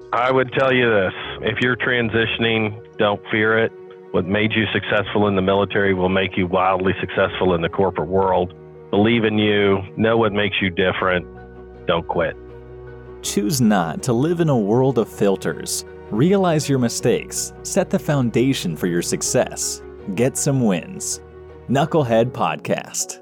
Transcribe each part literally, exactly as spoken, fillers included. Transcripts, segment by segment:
I would tell you this. If you're transitioning, don't fear it. What made you successful in the military will make you wildly successful in the corporate world. Believe in you. Know what makes you different. Don't quit. Choose not to live in a world of filters. Realize your mistakes. Set the foundation for your success. Get some wins. Knucklehead Podcast.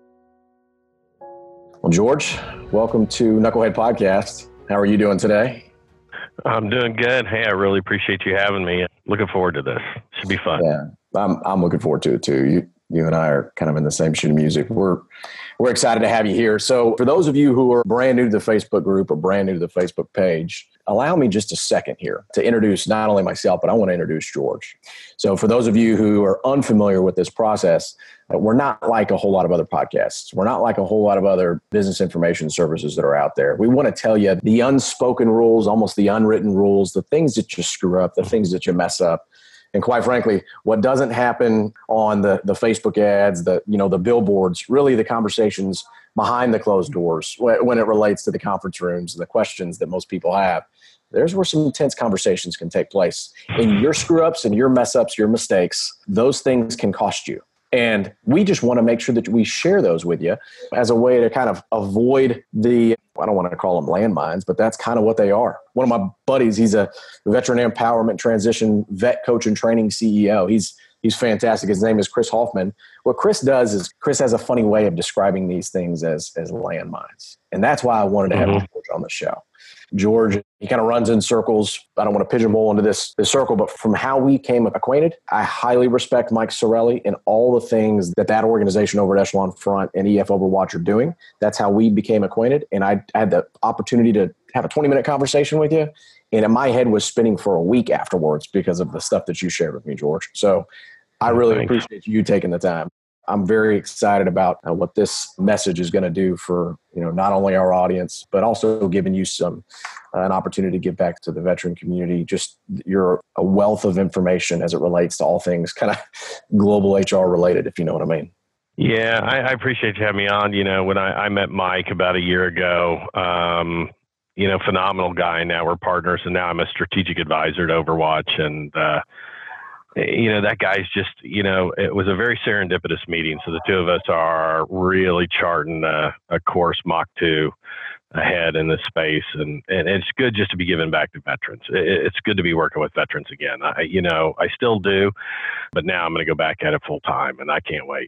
Well, George, welcome to Knucklehead Podcast. How are you doing today? I'm doing good. Hey, I really appreciate you having me. Looking forward to this. Should be fun. Yeah, I'm I'm looking forward to it too. You you and I are kind of in the same sheet of music. We're we're excited to have you here. So for those of you who are brand new to the Facebook group or brand new to the Facebook page, allow me just a second here to introduce not only myself, but I want to introduce George. So for those of you who are unfamiliar with this process, we're not like a whole lot of other podcasts. We're not like a whole lot of other business information services that are out there. We want to tell you the unspoken rules, almost the unwritten rules, the things that you screw up, the things that you mess up. And quite frankly, what doesn't happen on the, the Facebook ads, the you know the billboards, really the conversations behind the closed doors when it relates to the conference rooms and the questions that most people have. There's where some intense conversations can take place. And your screw-ups and your mess-ups, your mistakes, those things can cost you. And we just want to make sure that we share those with you as a way to kind of avoid the, I don't want to call them landmines, but that's kind of what they are. One of my buddies, he's a veteran empowerment transition vet coach and training C E O. He's he's fantastic. His name is Chris Hoffman. What Chris does is Chris has a funny way of describing these things as, as landmines. And that's why I wanted to have mm-hmm. George on the show. George, he kind of runs in circles. I don't want to pigeonhole into this, this circle, but from how we came acquainted, I highly respect Mike Sorelli and all the things that that organization over at Echelon Front and E F Overwatch are doing. That's how we became acquainted. And I had the opportunity to have a twenty-minute conversation with you. And my head was spinning for a week afterwards because of the stuff that you shared with me, George. So I really Thanks. appreciate you taking the time. I'm very excited about uh, what this message is going to do for, you know, not only our audience, but also giving you some uh, an opportunity to give back to the veteran community. Just you're a wealth of information as it relates to all things kind of global H R related, if you know what I mean. Yeah, I, I appreciate you having me on. You know, when I, I met Mike about a year ago, um, you know, phenomenal guy. Now we're partners, and now I'm a strategic advisor to Overwatch, and uh, you know, that guy's just, you know, it was a very serendipitous meeting. So the two of us are really charting a, a course Mach two ahead in this space. And, and it's good just to be giving back to veterans. It, it's good to be working with veterans again. I, you know, I still do, but now I'm going to go back at it full time, and I can't wait.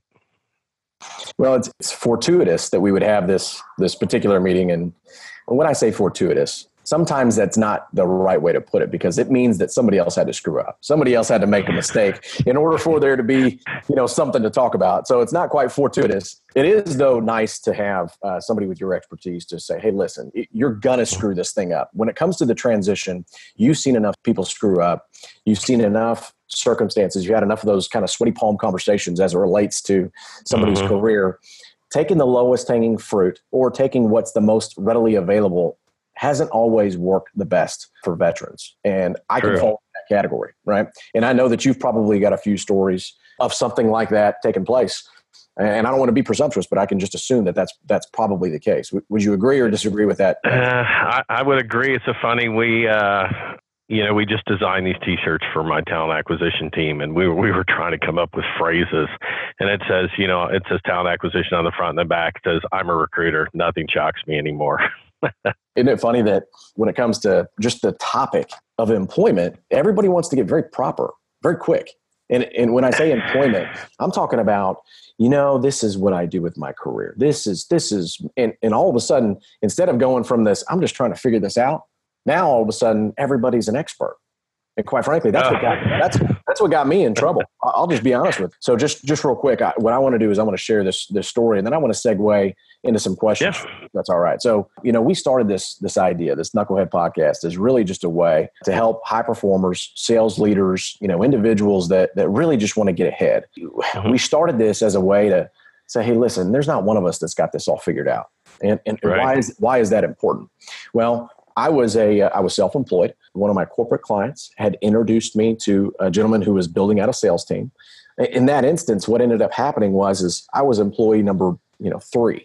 Well, it's, it's fortuitous that we would have this, this particular meeting. And when I say fortuitous, sometimes that's not the right way to put it, because it means that somebody else had to screw up. Somebody else had to make a mistake in order for there to be, you know, something to talk about. So it's not quite fortuitous. It is, though, nice to have uh, somebody with your expertise to say, hey, listen, you're going to screw this thing up. When it comes to the transition, you've seen enough people screw up. You've seen enough circumstances. You had enough of those kind of sweaty palm conversations as it relates to somebody's mm-hmm. career. Taking the lowest hanging fruit or taking what's the most readily available hasn't always worked the best for veterans. And I True. Can fall in that category, right? And I know that you've probably got a few stories of something like that taking place. And I don't want to be presumptuous, but I can just assume that that's, that's probably the case. W- would you agree or disagree with that? Uh, I, I would agree. It's a funny, we, uh, you know, we just designed these t-shirts for my talent acquisition team, and we were, we were trying to come up with phrases, and it says, you know, it says talent acquisition on the front and the back. It says, I'm a recruiter. Nothing shocks me anymore. Isn't it funny that when it comes to just the topic of employment, everybody wants to get very proper, very quick. And, and when I say employment, I'm talking about, you know, this is what I do with my career. This is, this is, and, and all of a sudden, instead of going from this, I'm just trying to figure this out. Now, all of a sudden, everybody's an expert. And quite frankly, that's, oh. what, got, that's, that's what got me in trouble. I'll just be honest with you. So just, just real quick, I, what I want to do is I want to share this, this story, and then I want to segue into some questions. Yeah. That's all right. So, you know, we started this, this idea, this Knucklehead Podcast is really just a way to help high performers, sales leaders, you know, individuals that, that really just want to get ahead. Mm-hmm. We started this as a way to say, hey, listen, there's not one of us that's got this all figured out. And, and right. why is, why is that important? Well, I was a, uh, I was self-employed. One of my corporate clients had introduced me to a gentleman who was building out a sales team. In that instance, what ended up happening was, is I was employee number, you know, three.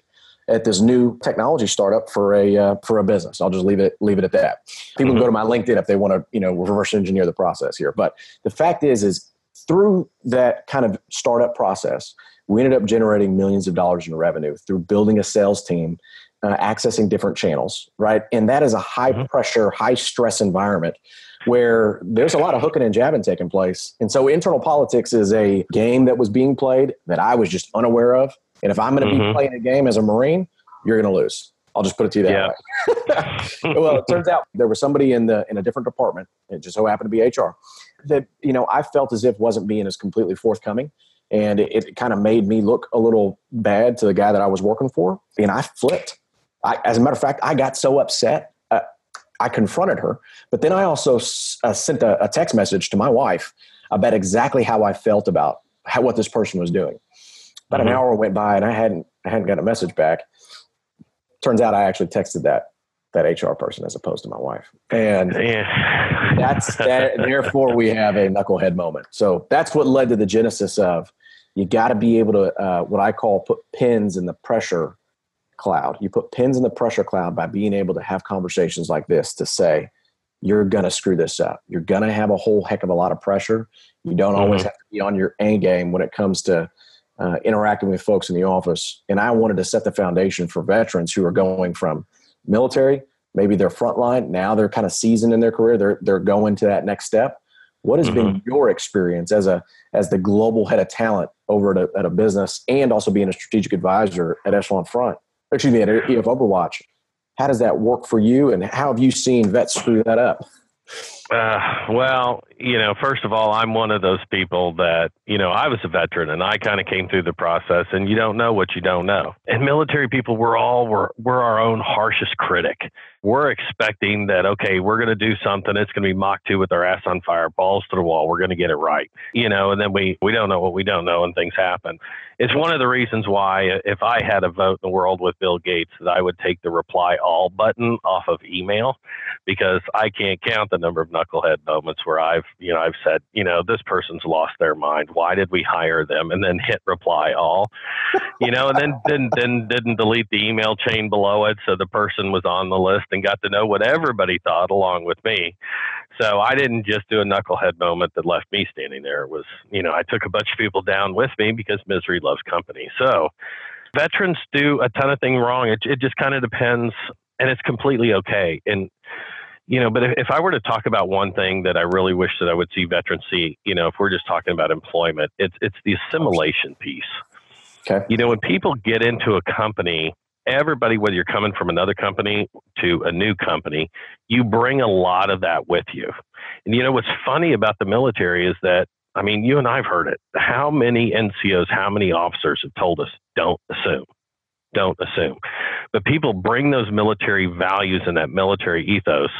at this new technology startup for a uh, for a business. I'll just leave it leave it at that. People mm-hmm. can go to my LinkedIn if they want to, you know, reverse engineer the process here. But the fact is, is through that kind of startup process, we ended up generating millions of dollars in revenue through building a sales team, uh, accessing different channels, right? And that is a high mm-hmm. pressure, high stress environment where there's a lot of hooking and jabbing taking place. And so internal politics is a game that was being played that I was just unaware of. And if I'm going to mm-hmm. be playing a game as a Marine, you're going to lose. I'll just put it to you that yeah. way. Well, it turns out there was somebody in the in a different department, it just so happened to be H R, that, you know, I felt as if wasn't being as completely forthcoming. And it, it kind of made me look a little bad to the guy that I was working for. And I flipped. I, as a matter of fact, I got so upset. Uh, I confronted her, but then I also uh, sent a, a text message to my wife about exactly how I felt about how, what this person was doing. About mm-hmm. an hour went by and I hadn't, I hadn't got a message back. Turns out I actually texted that, that H R person as opposed to my wife. And yeah. that's, that, therefore we have a knucklehead moment. So that's what led to the genesis of, you got to be able to, uh, what I call put pins in the pressure cloud. You put pins in the pressure cloud by being able to have conversations like this to say, you're going to screw this up. You're going to have a whole heck of a lot of pressure. You don't mm-hmm. always have to be on your A game when it comes to uh, interacting with folks in the office. And I wanted to set the foundation for veterans who are going from military, maybe they're frontline. Now they're kind of seasoned in their career. They're, they're going to that next step. What has mm-hmm. been your experience as a as the global head of talent over at a, at a business and also being a strategic advisor at Echelon Front? Excuse me, at E F Overwatch. How does that work for you, and how have you seen vets screw that up? Uh, well, you know, first of all, I'm one of those people that, you know, I was a veteran and I kind of came through the process, and you don't know what you don't know. And military people, we're all, we're, we're our own harshest critic. We're expecting that, okay, we're going to do something. It's going to be Mach two with our ass on fire, balls to the wall. We're going to get it right. You know, and then we, we don't know what we don't know and things happen. It's one of the reasons why if I had a vote in the world with Bill Gates, that I would take the reply all button off of email, because I can't count the number of knucklehead moments where I've, you know, I've said, you know, this person's lost their mind. Why did we hire them? And then hit reply all, you know, and then, then, then didn't delete the email chain below it. So the person was on the list and got to know what everybody thought along with me. So I didn't just do a knucklehead moment that left me standing there. It was, you know, I took a bunch of people down with me because misery loves company. So veterans do a ton of things wrong. It, it just kind of depends, and it's completely okay. And, you know, but if, if I were to talk about one thing that I really wish that I would see veterans see, you know, if we're just talking about employment, it's, it's the assimilation piece. Okay. You know, when people get into a company, everybody, whether you're coming from another company to a new company, you bring a lot of that with you. And, you know, what's funny about the military is that, I mean, you and I've heard it. How many N C Os, how many officers have told us, don't assume, don't assume. But people bring those military values and that military ethos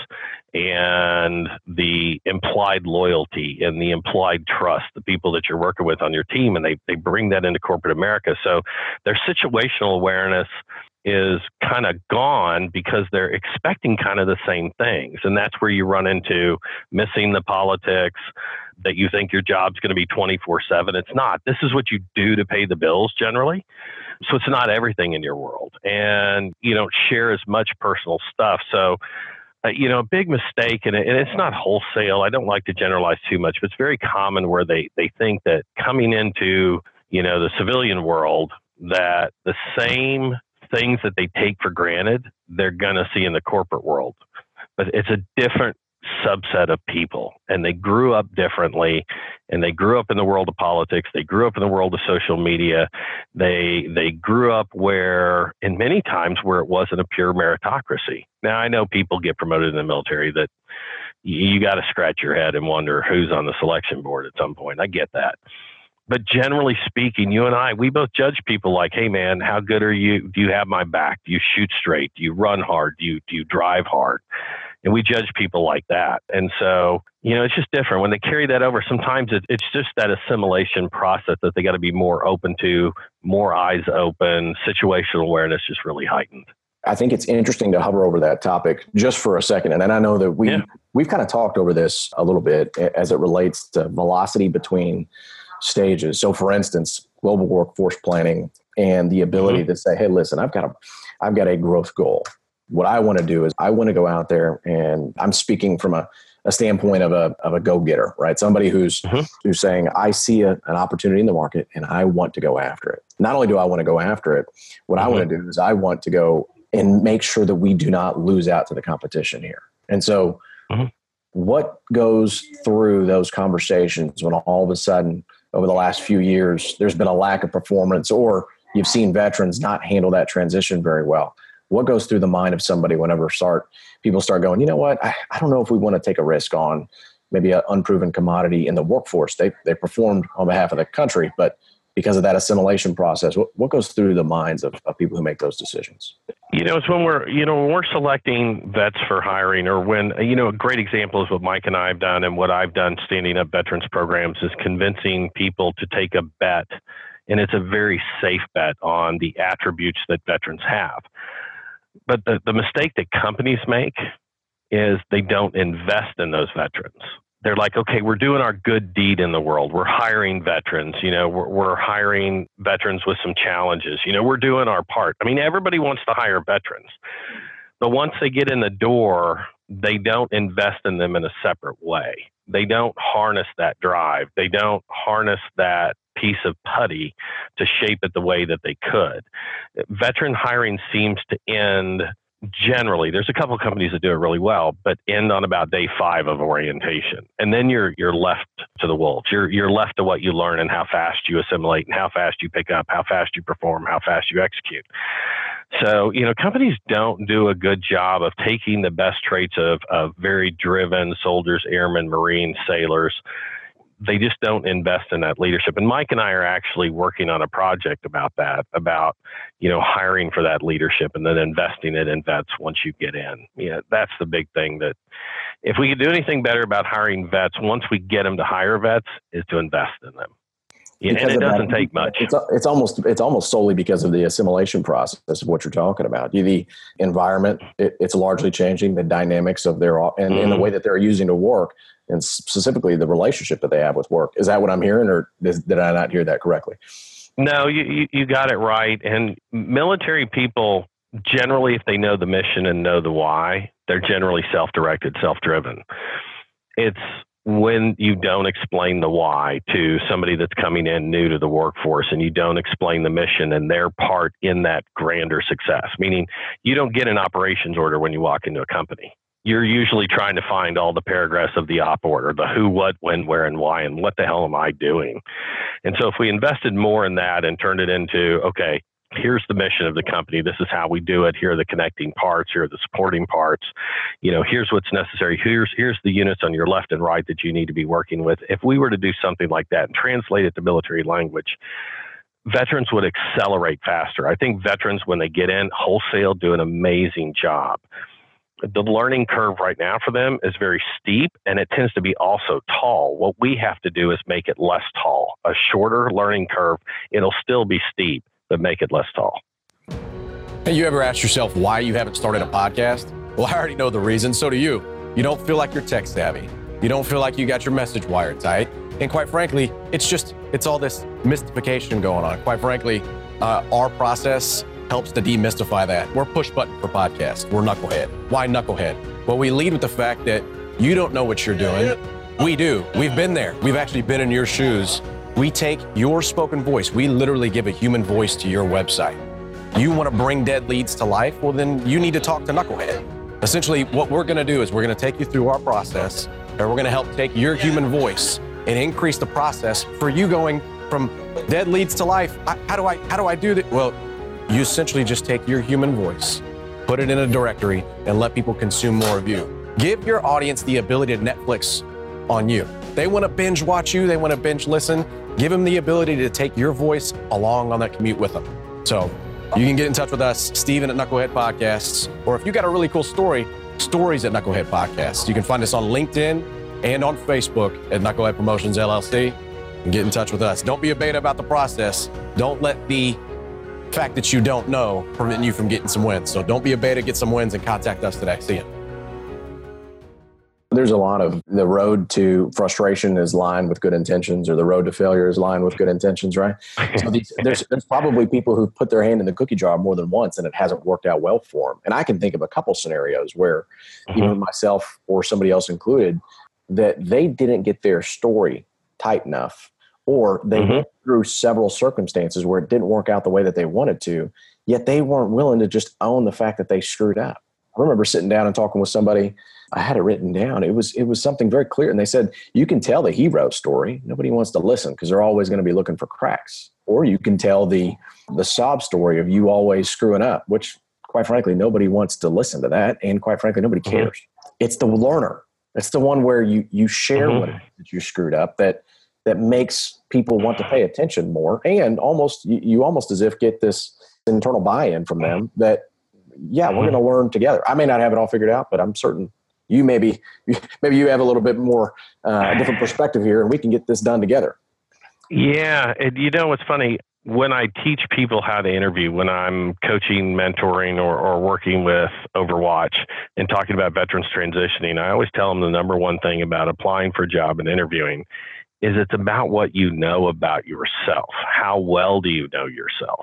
and the implied loyalty and the implied trust, the people that you're working with on your team, and they, they bring that into corporate America. So their situational awareness is kind of gone because they're expecting kind of the same things. And that's where you run into missing the politics, that you think your job's going to be twenty-four seven. It's not. This is what you do to pay the bills generally. So it's not everything in your world. And you don't share as much personal stuff. So, uh, you know, a big mistake, and, it, and it's not wholesale. I don't like to generalize too much, but it's very common where they, they think that coming into, you know, the civilian world, that the same things that they take for granted, they're going to see in the corporate world. But it's a different subset of people, and they grew up differently, and they grew up in the world of politics. They grew up in the world of social media. They, they grew up where, in many times where it wasn't a pure meritocracy. Now, I know people get promoted in the military that you, you got to scratch your head and wonder who's on the selection board at some point. I get that. But generally speaking, you and I, we both judge people like, hey, man, how good are you? Do you have my back? Do you shoot straight? Do you run hard? Do you, do you drive hard? And we judge people like that. And so, you know, it's just different. When they carry that over, sometimes it, it's just that assimilation process that they got to be more open to, more eyes open, situational awareness just really heightened. I think it's interesting to hover over that topic just for a second. And then I know that we, yeah. we've kind of talked over this a little bit as it relates to velocity between stages. So for instance, global workforce planning and the ability mm-hmm. to say, hey, listen, I've got a, I've got a growth goal. What I want to do is I want to go out there, and I'm speaking from a, a standpoint of a, of a go-getter, right? Somebody who's, mm-hmm. who's saying, I see a, an opportunity in the market and I want to go after it. Not only do I want to go after it, what mm-hmm. I want to do is I want to go and make sure that we do not lose out to the competition here. And so mm-hmm. what goes through those conversations when all of a sudden over the last few years, there's been a lack of performance, or you've seen veterans not handle that transition very well? What goes through the mind of somebody whenever start people start going, you know what, I, I don't know if we want to take a risk on maybe an unproven commodity in the workforce. They they performed on behalf of the country, but because of that assimilation process, what, what goes through the minds of, of people who make those decisions? You know, it's when we're, you know, when we're selecting vets for hiring, or when, you know, a great example is what Mike and I have done and what I've done standing up veterans programs is convincing people to take a bet. And it's a very safe bet on the attributes that veterans have. But the, the mistake that companies make is they don't invest in those veterans. They're like, okay, we're doing our good deed in the world. We're hiring veterans, you know, we're, we're hiring veterans with some challenges. You know, we're doing our part. I mean, everybody wants to hire veterans, but once they get in the door, they don't invest in them in a separate way. They don't harness that drive. They don't harness that piece of putty to shape it the way that they could. Veteran hiring seems to end generally, there's a couple of companies that do it really well, but end on about day five of orientation. And then you're you're left to the wolves. You're you're left to what you learn and how fast you assimilate and how fast you pick up, how fast you perform, how fast you execute. So, you know, companies don't do a good job of taking the best traits of, of very driven soldiers, airmen, Marines, sailors. They just don't invest in that leadership. And Mike and I are actually working on a project about that, about, you know, hiring for that leadership and then investing it in vets once you get in. You know, that's the big thing, that if we could do anything better about hiring vets, once we get them to hire vets, is to invest in them. And it doesn't that, take much. It's, it's almost it's almost solely because of the assimilation process of what you're talking about. The environment, it, it's largely changing, the dynamics of their, and, mm-hmm. and the way that they're using to work, and specifically the relationship that they have with work. Is that what I'm hearing, or did, did I not hear that correctly? No, you, you, you got it right. And military people, generally, if they know the mission and know the why, they're generally self-directed, self-driven. It's when you don't explain the why to somebody that's coming in new to the workforce, and you don't explain the mission and their part in that grander success, meaning you don't get an operations order when you walk into a company. You're usually trying to find all the paragraphs of the op order, the who, what, when, where, and why, and what the hell am I doing? And so if we invested more in that and turned it into, okay, here's the mission of the company, this is how we do it, here are the connecting parts, here are the supporting parts, you know, here's what's necessary, here's here's the units on your left and right that you need to be working with. If we were to do something like that and translate it to military language, veterans would accelerate faster. I think veterans, when they get in wholesale, do an amazing job. The learning curve right now for them is very steep, and it tends to be also tall. What we have to do is make it less tall, a shorter learning curve. It'll still be steep, but make it less tall. Hey, you ever asked yourself why you haven't started a podcast? Well, I already know the reason. So do you. You don't feel like you're tech savvy. You don't feel like you got your message wired tight. And quite frankly, it's just, it's all this mystification going on. Quite frankly, uh, our process helps to demystify that. We're push button for podcasts. We're Knucklehead. Why Knucklehead? Well, we lead with the fact that you don't know what you're doing. We do. We've been there. We've actually been in your shoes. We take your spoken voice. We literally give a human voice to your website. You want to bring dead leads to life? Well, then you need to talk to Knucklehead. Essentially, what we're going to do is we're going to take you through our process, and we're going to help take your human voice and increase the process for you going from dead leads to life. I, how do I, how do I do that? Well, you essentially just take your human voice, put it in a directory, and let people consume more of you. Give your audience the ability to Netflix on you. They want to binge watch you. They want to binge listen. Give them the ability to take your voice along on that commute with them. So you can get in touch with us, Steven at Knucklehead Podcasts, or if you got a really cool story, stories at Knucklehead Podcasts. You can find us on LinkedIn and on Facebook at Knucklehead Promotions L L C, and get in touch with us. Don't be a beta about the process. Don't let the fact that you don't know prevent you from getting some wins. So don't be a beta, get some wins, and contact us today. See you. There's a lot of the road to frustration is lined with good intentions, or the road to failure is lined with good intentions, right? So these, there's, there's probably people who've put their hand in the cookie jar more than once and it hasn't worked out well for them. And I can think of a couple scenarios where mm-hmm. even myself or somebody else included, that they didn't get their story tight enough, or they mm-hmm. went through several circumstances where it didn't work out the way that they wanted to, yet they weren't willing to just own the fact that they screwed up. I remember sitting down and talking with somebody. I had it written down. It was it was something very clear. And they said, you can tell the hero story. Nobody wants to listen because they're always going to be looking for cracks. Or you can tell the the sob story of you always screwing up, which quite frankly, nobody wants to listen to that. And quite frankly, nobody cares. Mm-hmm. It's the learner. It's the one where you you share mm-hmm. what it is that you screwed up that that makes people want to pay attention more. And almost you, you almost as if get this internal buy-in from them that, yeah, mm-hmm. we're going to learn together. I may not have it all figured out, but I'm certain you maybe, maybe you have a little bit more uh, different perspective here, and we can get this done together. Yeah. And you know, what's funny, when I teach people how to interview, when I'm coaching, mentoring, or, or working with Overwatch and talking about veterans transitioning, I always tell them the number one thing about applying for a job and interviewing is it's about what you know about yourself. How well do you know yourself?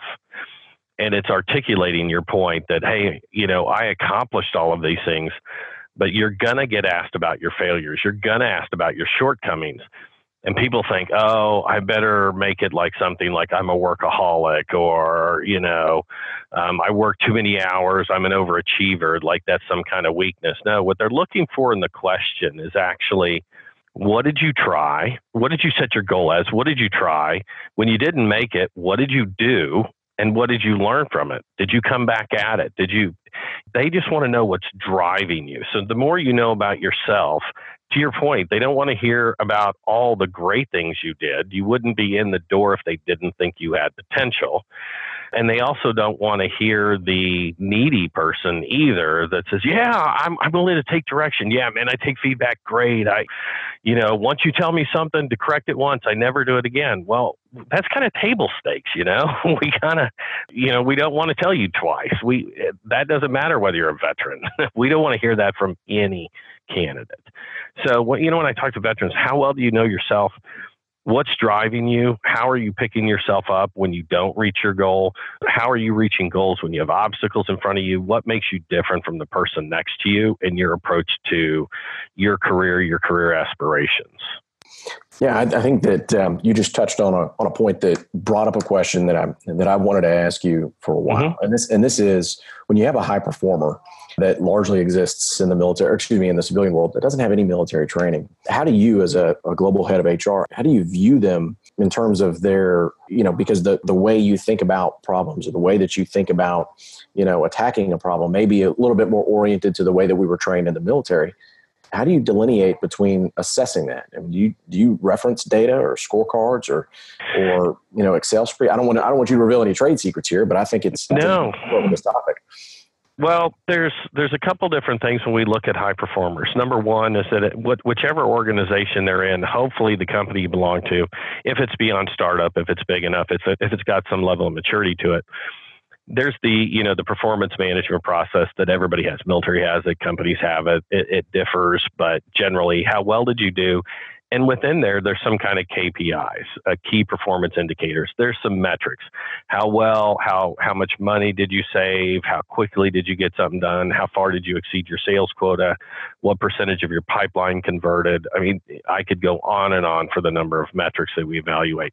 And it's articulating your point that, hey, you know, I accomplished all of these things, but you're going to get asked about your failures. You're going to ask about your shortcomings. And people think, oh, I better make it like something like I'm a workaholic, or, you know, um, I work too many hours. I'm an overachiever, like that's some kind of weakness. No, what they're looking for in the question is actually, what did you try? What did you set your goal as? What did you try? When you didn't make it, what did you do? And what did you learn from it? Did you come back at it? Did you, they just want to know what's driving you. So the more you know about yourself, to your point, they don't want to hear about all the great things you did. You wouldn't be in the door if they didn't think you had potential. And they also don't want to hear the needy person either that says, yeah, I'm, I'm willing to take direction. Yeah, man, I take feedback. Great. I, you know, once you tell me something to correct it once, I never do it again. Well, that's kind of table stakes, you know, we kind of, you know, we don't want to tell you twice. We, that doesn't matter whether you're a veteran. We don't want to hear that from any candidate. So, what, you know, when I talk to veterans, how well do you know yourself? What's driving you? How are you picking yourself up when you don't reach your goal? How are you reaching goals when you have obstacles in front of you? What makes you different from the person next to you in your approach to your career, your career aspirations? Yeah, I, I think that um, you just touched on a on a point that brought up a question that I that I wanted to ask you for a while, mm-hmm. and this and this is when you have a high performer that largely exists in the military, or excuse me, in the civilian world that doesn't have any military training. How do you, as a, a global head of H R, how do you view them in terms of their, you know, because the the way you think about problems or the way that you think about, you know, attacking a problem may be a little bit more oriented to the way that we were trained in the military. How do you delineate between assessing that? I mean, do you do you reference data or scorecards or or you know Excel spreadsheet? I don't want to, I don't want you to reveal any trade secrets here, but I think it's no over this topic. Well, there's there's a couple different things when we look at high performers. Number one is that it, whichever organization they're in, hopefully the company you belong to, if it's beyond startup, if it's big enough, if if it's got some level of maturity to it. There's the, you know, the performance management process that everybody has. Military has it, companies have it. It, it differs, but generally, how well did you do? And within there, there's some kind of K P Is, uh, key performance indicators. There's some metrics. How well, how how much money did you save? How quickly did you get something done? How far did you exceed your sales quota? What percentage of your pipeline converted? I mean, I could go on and on for the number of metrics that we evaluate.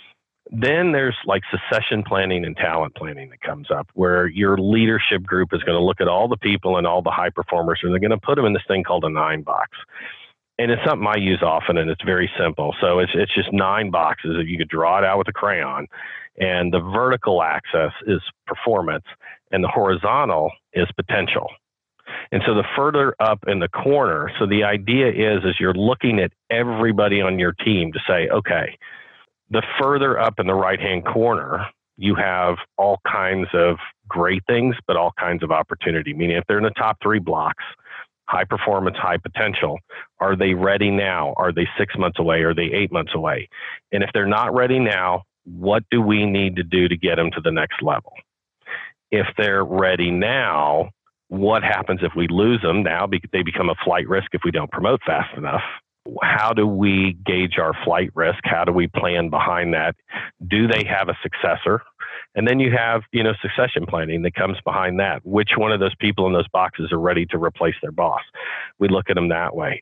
Then there's like succession planning and talent planning that comes up, where your leadership group is going to look at all the people and all the high performers, and they're going to put them in this thing called a nine box. And it's something I use often, and it's very simple. So it's it's just nine boxes that you could draw it out with a crayon. And the vertical axis is performance, and the horizontal is potential. And so the further up in the corner, so the idea is, is you're looking at everybody on your team to say, okay, the further up in the right-hand corner, you have all kinds of great things, but all kinds of opportunity. Meaning if they're in the top three blocks, high performance, high potential, are they ready now? Are they six months away? Are they eight months away? And if they're not ready now, what do we need to do to get them to the next level? If they're ready now, What happens if we lose them? Now they become a flight risk if we don't promote fast enough. How do we gauge our flight risk? How do we plan behind that? Do they have a successor? And then you have, you know, succession planning that comes behind that. Which one of those people in those boxes are ready to replace their boss? We look at them that way.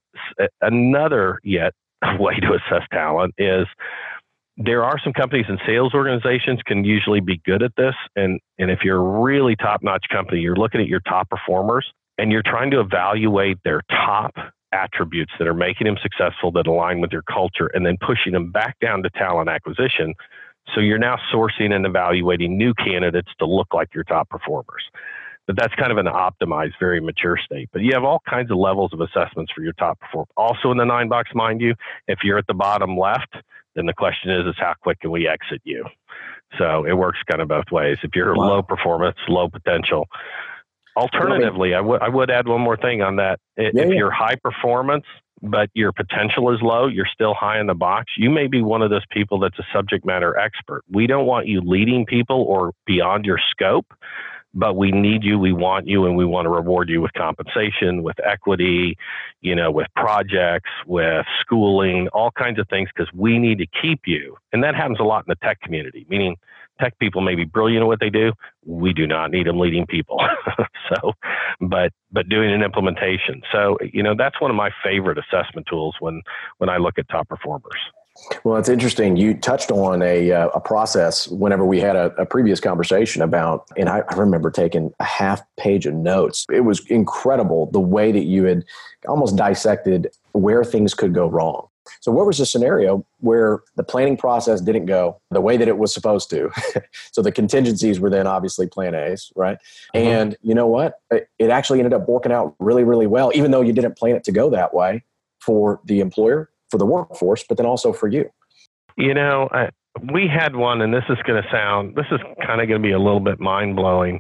Another yet way to assess talent is there are some companies and sales organizations can usually be good at this. And, and if you're a really top-notch company, you're looking at your top performers and you're trying to evaluate their top attributes that are making them successful, that align with your culture, and then pushing them back down to talent acquisition. So you're now sourcing and evaluating new candidates to look like your top performers. But that's kind of an optimized, very mature state. But you have all kinds of levels of assessments for your top performer. Also in the nine box, mind you, if you're at the bottom left, then the question is, is how quick can we exit you? So it works kind of both ways. If you're wow. low performance, low potential. Alternatively, I would I would add one more thing on that. If yeah, yeah. you're high performance, but your potential is low, you're still high in the box, you may be one of those people that's a subject matter expert. We don't want you leading people or beyond your scope, but we need you, we want you, and we want to reward you with compensation, with equity, you know, with projects, with schooling, all kinds of things, because we need to keep you. And that happens a lot in the tech community, meaning tech people may be brilliant at what they do. We do not need them leading people. so, but, but doing an implementation. So, you know, that's one of my favorite assessment tools when, when I look at top performers. Well, it's interesting. You touched on a uh, a process whenever we had a, a previous conversation about, and I, I remember taking a half page of notes. It was incredible the way that you had almost dissected where things could go wrong. So what was the scenario where the planning process didn't go the way that it was supposed to? So the contingencies were then obviously plan A's, right? Mm-hmm. And you know what? It, it actually ended up working out really, really well, even though you didn't plan it to go that way for the employer, for the workforce, but then also for you. You know, I, we had one, and this is going to sound, this is kind of going to be a little bit mind-blowing,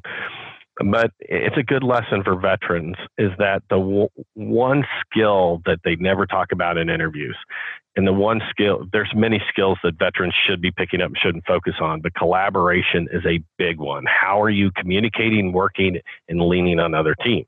but it's a good lesson for veterans, is that the w- one skill that they never talk about in interviews, and the one skill, there's many skills that veterans should be picking up and shouldn't focus on, but collaboration is a big one. How are you communicating, working, and leaning on other teams?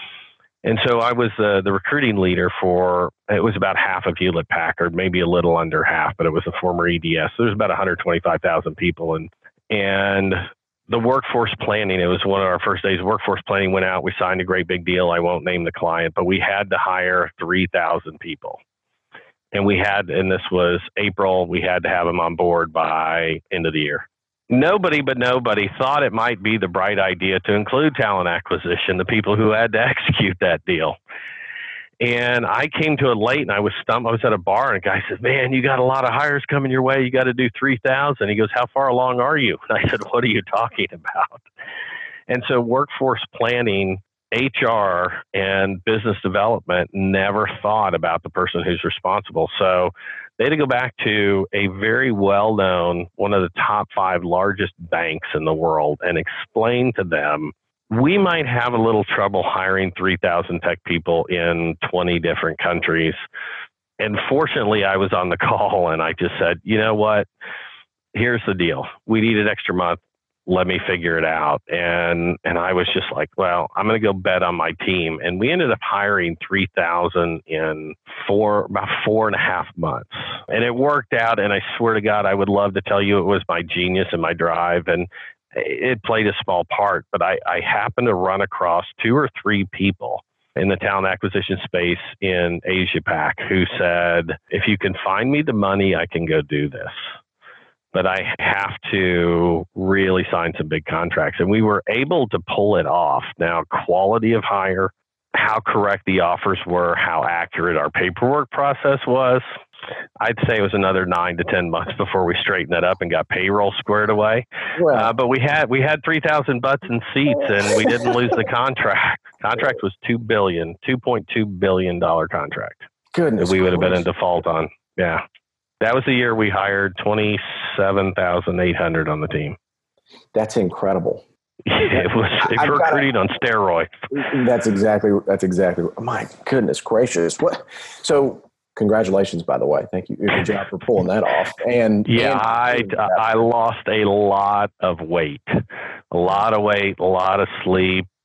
And so I was uh, the recruiting leader for, it was about half of Hewlett Packard, maybe a little under half, but it was a former E D S. So there's about one hundred twenty-five thousand people. And, and the workforce planning, it was one of our first days. Workforce planning went out. We signed a great big deal. I won't name the client, but we had to hire three thousand people. And we had, and this was April, we had to have them on board by end of the year. Nobody but nobody thought it might be the bright idea to include talent acquisition, the people who had to execute that deal. And I came to it late and I was stumped. I was at a bar and a guy said, man, you got a lot of hires coming your way. You got to do three thousand. He goes, how far along are you? And I said, what are you talking about? And so workforce planning, H R, and business development never thought about the person who's responsible. So they had to go back to a very well-known, one of the top five largest banks in the world, and explain to them, we might have a little trouble hiring three thousand tech people in twenty different countries. And fortunately, I was on the call and I just said, you know what, here's the deal. We need an extra month. Let me figure it out. And and I was just like, well, I'm going to go bet on my team. And we ended up hiring three thousand in four, about four and a half months. And it worked out. And I swear to God, I would love to tell you it was my genius and my drive. And it played a small part. But I, I happened to run across two or three people in the talent acquisition space in Asia Pac who said, if you can find me the money, I can go do this. But I have to really sign some big contracts. And we were able to pull it off. Now, quality of hire, how correct the offers were, how accurate our paperwork process was, I'd say it was another nine to ten months before we straightened that up and got payroll squared away. Well, uh, but we had we had three thousand butts in seats, and we didn't lose the contract. Contract was two billion dollars, two point two billion dollars contract. Goodness, that we would have been in default on. Yeah. That was the year we hired twenty-seven thousand eight hundred on the team. That's incredible. It was it recruiting on steroids. That's exactly, that's exactly, my goodness gracious. What? So congratulations, by the way. Thank you. Good job for pulling that off. And yeah, and, I, I lost a lot of weight, a lot of weight, a lot of sleep.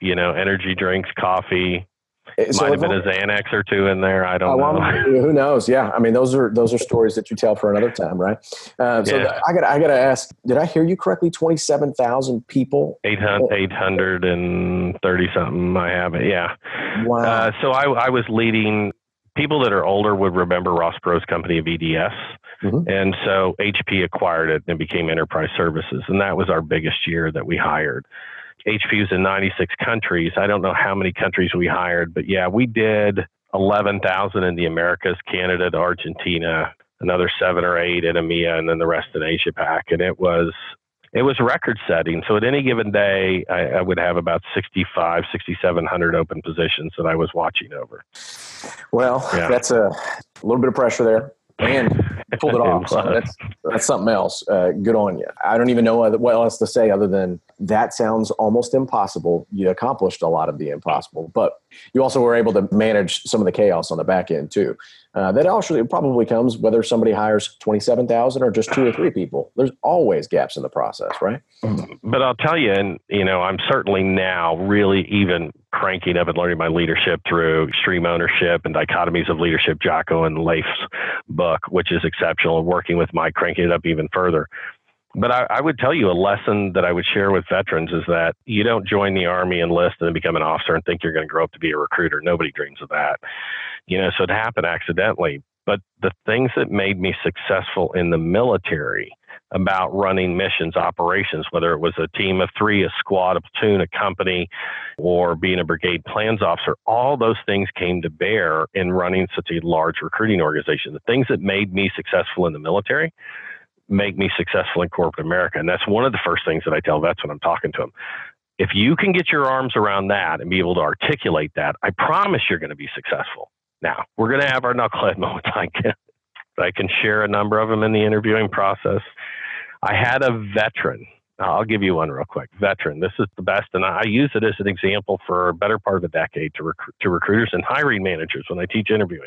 you know, energy drinks, coffee. So Might have been a Xanax or two in there. I don't uh, know. Well, who knows? Yeah, I mean, those are those are stories that you tell for another time, right? Uh, so yeah. th- I got I got to ask: did I hear you correctly? Twenty-seven thousand people. eight hundred thirty something. I have it. Yeah. Wow. Uh, so I, I was leading. People that are older would remember Ross Perot's company of E D S. Mm-hmm. And so H P acquired it and became Enterprise Services. And that was our biggest year that we hired. H P was in ninety-six countries. I don't know how many countries we hired, but yeah, we did eleven thousand in the Americas, Canada to Argentina, another seven or eight in EMEA, and then the rest in Asia Pac. And it was, it was record setting. So at any given day, I, I would have about sixty-five, sixty-seven hundred open positions that I was watching over. Well, yeah. That's a, a little bit of pressure there. And pulled it off. So that's that's something else. Uh, good on you. I don't even know what else to say other than that sounds almost impossible. You accomplished a lot of the impossible, but you also were able to manage some of the chaos on the back end too. Uh, that actually probably comes whether somebody hires twenty-seven thousand or just two or three people. There's always gaps in the process, right? But I'll tell you, and you know, I'm certainly now really even cranking up and learning my leadership through Extreme Ownership and Dichotomies of Leadership, Jocko and Leif's book, which is exceptional, and working with Mike, cranking it up even further. But I, I would tell you a lesson that I would share with veterans is that you don't join the Army, enlist, and then become an officer and think you're going to grow up to be a recruiter. Nobody dreams of that. You know, so it happened accidentally. But the things that made me successful in the military about running missions, operations, whether it was a team of three, a squad, a platoon, a company, or being a brigade plans officer, all those things came to bear in running such a large recruiting organization. The things that made me successful in the military make me successful in corporate America. And that's one of the first things that I tell vets when I'm talking to them. If you can get your arms around that and be able to articulate that, I promise you're going to be successful. Now, we're going to have our knucklehead moments. I can, I can share a number of them in the interviewing process. I had a veteran. I'll give you one real quick. Veteran. This is the best, and I use it as an example for a better part of a decade to, rec- to recruiters and hiring managers when I teach interviewing.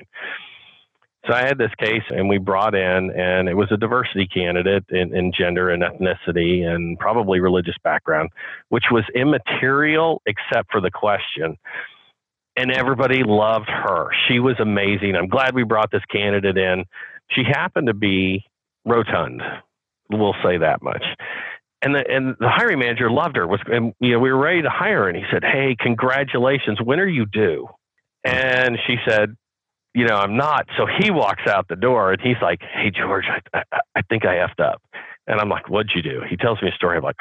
So I had this case, and we brought in, and it was a diversity candidate in, in gender and ethnicity and probably religious background, which was immaterial except for the question. And everybody loved her. She was amazing. I'm glad we brought this candidate in. She happened to be rotund. We'll say that much. And the and the hiring manager loved her. Was and you know we were ready to hire her, and he said, "Hey, congratulations. When are you due?" And she said, "You know, I'm not." So he walks out the door, and he's like, "Hey, George, I I, I think I effed up." And I'm like, "What'd you do?" He tells me a story. I'm like,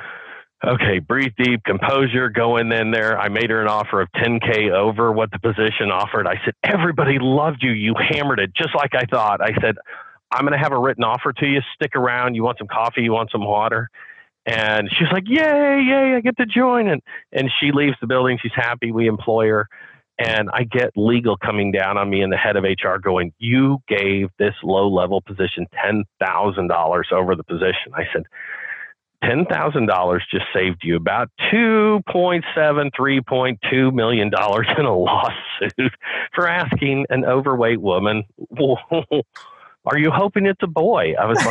okay, breathe deep, composure, go in there. I made her an offer of ten K over what the position offered. I said, everybody loved you. You hammered it just like I thought. I said, I'm going to have a written offer to you. Stick around. You want some coffee? You want some water? And she's like, yay, yay, I get to join. And, and she leaves the building. She's happy. We employ her. And I get legal coming down on me and the head of H R going, you gave this low-level position ten thousand dollars over the position. I said, ten thousand dollars just saved you about two point seven, three point two million dollars in a lawsuit for asking an overweight woman, are you hoping it's a boy? I was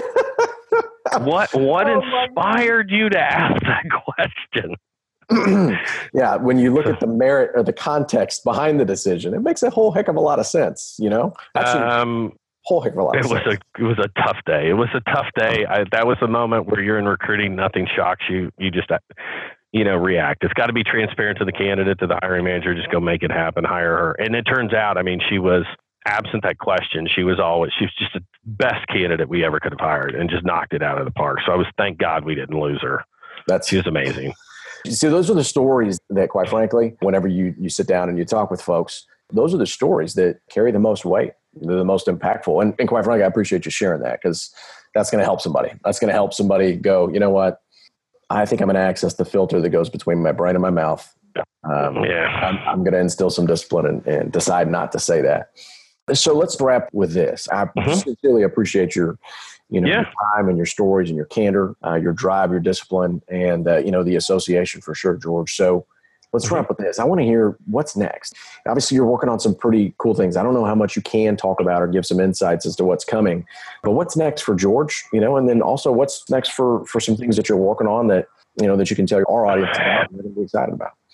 like, what, what oh inspired you to ask that question? Yeah, when you look at the merit or the context behind the decision, it makes a whole heck of a lot of sense, you know? Actually, um, whole heck of a lot it of was sense. a it was a tough day. It was a tough day. I, that was a moment where you're in recruiting, nothing shocks you. You just, you know, react. It's got to be transparent to the candidate, to the hiring manager. Just go make it happen, hire her. And it turns out, I mean, she was, absent that question, she was always, she was just the best candidate we ever could have hired and just knocked it out of the park. So I was, thank God we didn't lose her. That's, she was amazing. So those are the stories that, quite frankly, whenever you, you sit down and you talk with folks, those are the stories that carry the most weight. They're the most impactful. And, and quite frankly, I appreciate you sharing that, because that's going to help somebody. That's going to help somebody go, you know what? I think I'm going to access the filter that goes between my brain and my mouth. Um, yeah. I'm, I'm going to instill some discipline and, and decide not to say that. So let's wrap with this. I mm-hmm. sincerely appreciate your, you know, yeah. your time and your stories and your candor, uh, your drive, your discipline, and, uh, you know, the association for sure, George. So let's mm-hmm. wrap with this. I want to hear what's next. Obviously, you're working on some pretty cool things. I don't know how much you can talk about or give some insights as to what's coming, but what's next for George, you know, and then also what's next for, for some things that you're working on that, you know, that you can tell our audience about and they're excited about.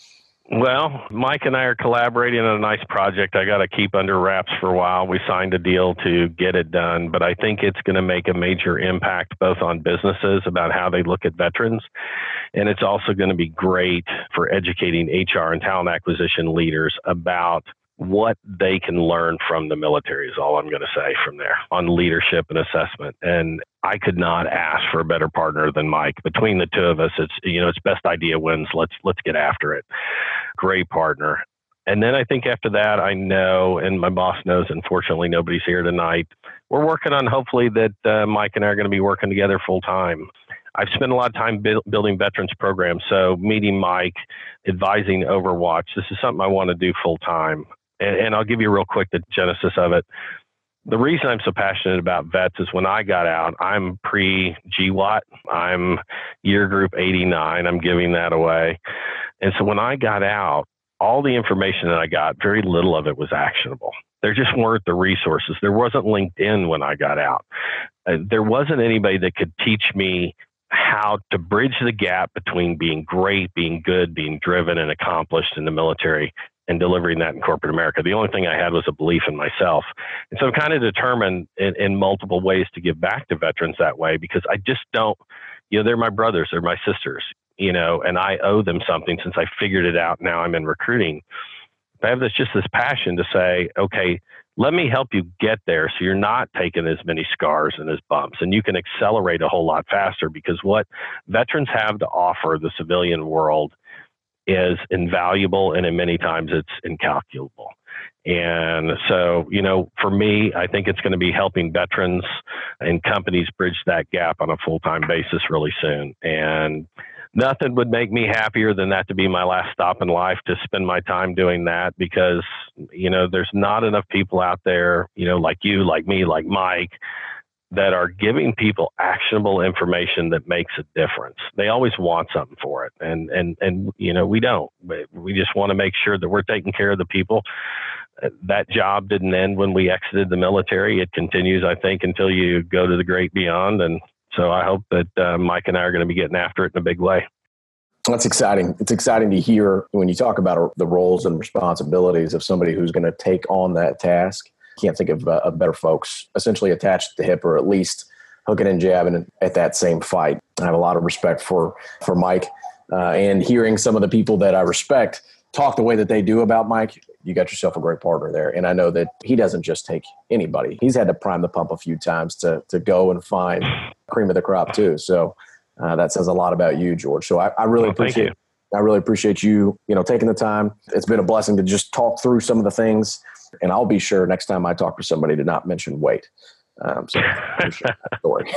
Well, Mike and I are collaborating on a nice project I got to keep under wraps for a while. We signed a deal to get it done, but I think it's going to make a major impact both on businesses about how they look at veterans. And it's also going to be great for educating H R and talent acquisition leaders about what they can learn from the military is all I'm going to say from there on leadership and assessment. And I could not ask for a better partner than Mike. Between the two of us, it's, you know, it's best idea wins. Let's, let's get after it. Great partner. And then I think after that, I know, and my boss knows, unfortunately, nobody's here tonight. We're working on hopefully that uh, Mike and I are going to be working together full time. I've spent a lot of time bu- building veterans programs. So meeting Mike, advising Overwatch, this is something I want to do full time. And, and I'll give you real quick the genesis of it. The reason I'm so passionate about vets is when I got out, I'm pre-G WAT. I'm year group eighty-nine. I'm giving that away. And so when I got out, all the information that I got, very little of it was actionable. There just weren't the resources. There wasn't LinkedIn when I got out. Uh, there wasn't anybody that could teach me how to bridge the gap between being great, being good, being driven and accomplished in the military and delivering that in corporate America. The only thing I had was a belief in myself. And so I'm kind of determined in, in multiple ways to give back to veterans that way, because I just don't, you know, they're my brothers, they're my sisters, you know, and I owe them something since I figured it out. Now I'm in recruiting. I have this, just this passion to say, okay, let me help you get there so you're not taking as many scars and as bumps, and you can accelerate a whole lot faster, because what veterans have to offer the civilian world is invaluable, and in many times it's incalculable. And so, you know, for me, I think it's going to be helping veterans and companies bridge that gap on a full-time basis really soon. And nothing would make me happier than that to be my last stop in life, to spend my time doing that, because, you know, there's not enough people out there, you know, like you, like me, like Mike, that are giving people actionable information that makes a difference. They always want something for it. And, and, and, you know, we don't, we just want to make sure that we're taking care of the people. That job didn't end when we exited the military. It continues, I think, until you go to the great beyond. And so I hope that uh, Mike and I are going to be getting after it in a big way. That's exciting. It's exciting to hear when you talk about the roles and responsibilities of somebody who's going to take on that task. Can't think of, uh, of better folks essentially attached at the hip, or at least hooking and jabbing at that same fight. I have a lot of respect for, for Mike, uh, and hearing some of the people that I respect talk the way that they do about Mike, you got yourself a great partner there. And I know that he doesn't just take anybody. He's had to prime the pump a few times to, to go and find cream of the crop too. So uh, that says a lot about you, George. So I, I really well, appreciate I really appreciate you, you know, taking the time. It's been a blessing to just talk through some of the things. And I'll be sure next time I talk to somebody to not mention weight. Um, so story.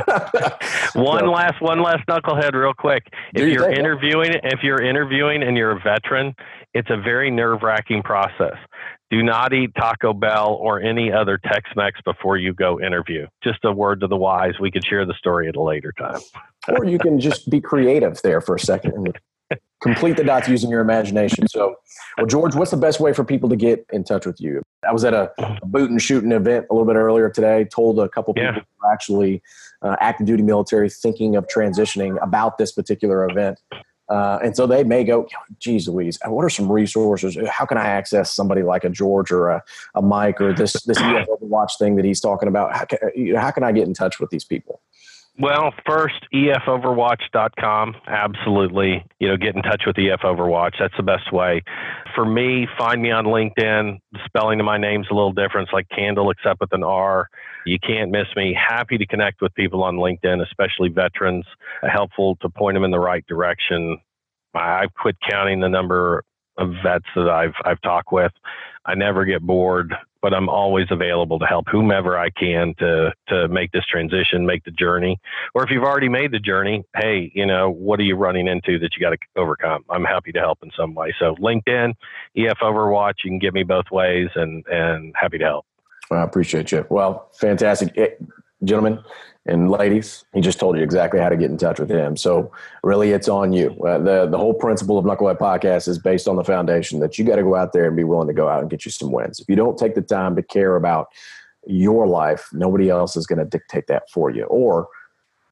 one so, last, one last knucklehead real quick. If you're thing, interviewing, yeah. if you're interviewing and you're a veteran, it's a very nerve wracking process. Do not eat Taco Bell or any other Tex-Mex before you go interview. Just a word to the wise. We could share the story at a later time. Or you can just be creative there for a second and complete the dots using your imagination. So, well, George, what's the best way for people to get in touch with you? I was at a, a boot and shooting event a little bit earlier today, told a couple people yeah. who are actually uh, active duty military thinking of transitioning about this particular event. Uh, and so they may go, geez Louise, what are some resources? How can I access somebody like a George or a, a Mike or this, this E F Overwatch thing that he's talking about? How can, how can I get in touch with these people? Well, first, E F overwatch dot com. Absolutely. You know, get in touch with E F Overwatch. That's the best way. For me, find me on LinkedIn. The spelling of my name's a little different. It's like Candle, except with an R. You can't miss me. Happy to connect with people on LinkedIn, especially veterans. Helpful to point them in the right direction. I've quit counting the number of vets that I've I've talked with. I never get bored, but I'm always available to help whomever I can to to make this transition, make the journey. Or if you've already made the journey, hey, you know, what are you running into that you got to overcome? I'm happy to help in some way. So LinkedIn, E F Overwatch, you can get me both ways, and and happy to help. Well, I appreciate you. Well, fantastic. It, gentlemen and ladies, he just told you exactly how to get in touch with him. So really, it's on you. Uh, the the whole principle of Knucklehead Podcast is based on the foundation that you got to go out there and be willing to go out and get you some wins. If you don't take the time to care about your life, nobody else is going to dictate that for you. Or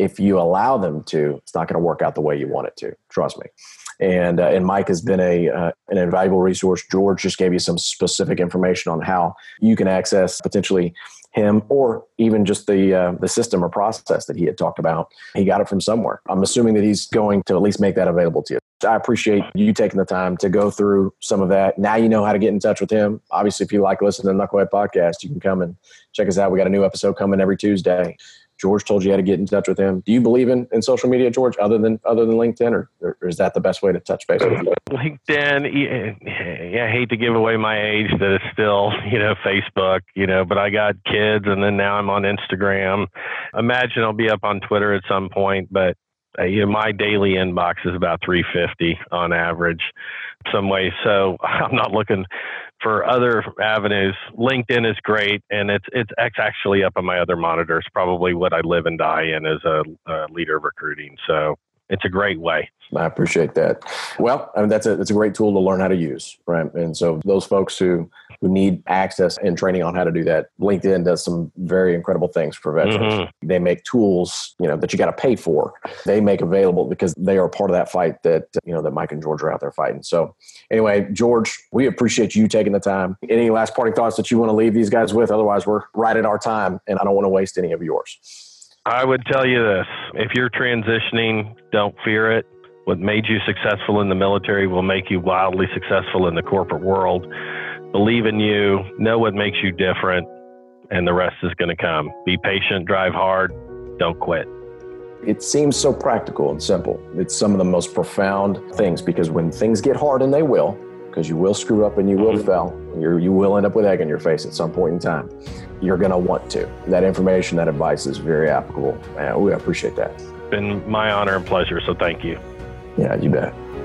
if you allow them to, it's not going to work out the way you want it to. Trust me. And uh, and Mike has been a uh, an invaluable resource. George just gave you some specific information on how you can access potentially him, or even just the uh, the system or process that he had talked about. He got it from somewhere. I'm assuming that he's going to at least make that available to you. I appreciate you taking the time to go through some of that. Now you know how to get in touch with him. Obviously, if you like listening to the Knucklehead Podcast, you can come and check us out. We got a new episode coming every Tuesday. George told you how to get in touch with him. Do you believe in, in social media, George, other than other than LinkedIn, or, or is that the best way to touch base with you? LinkedIn, yeah, I hate to give away my age that it's still, you know, Facebook, you know, but I got kids, and then now I'm on Instagram. Imagine I'll be up on Twitter at some point, but uh, you know, my daily inbox is about three fifty on average some way. So I'm not looking for other avenues. LinkedIn is great, and it's it's actually up on my other monitors. Probably what I live and die in as a, a leader of recruiting. So it's a great way. I appreciate that. Well, I mean, that's a that's a great tool to learn how to use, right? And so those folks who who need access and training on how to do that, LinkedIn does some very incredible things for veterans. Mm-hmm. They make tools, you know, that you got to pay for. They make available because they are part of that fight that, you know, that Mike and George are out there fighting. So anyway, George, we appreciate you taking the time. Any last parting thoughts that you want to leave these guys with? Otherwise, we're right at our time, and I don't want to waste any of yours. I would tell you this. If you're transitioning, don't fear it. What made you successful in the military will make you wildly successful in the corporate world. Believe in you, know what makes you different, and the rest is going to come. Be patient, drive hard, don't quit. It seems so practical and simple. It's some of the most profound things, because when things get hard, and they will, because you will screw up and you will mm-hmm. fail, you're, you will end up with egg in your face at some point in time. You're going to want to. That information, that advice is very applicable. And we appreciate that. It's been my honor and pleasure, so thank you. Yeah, you bet.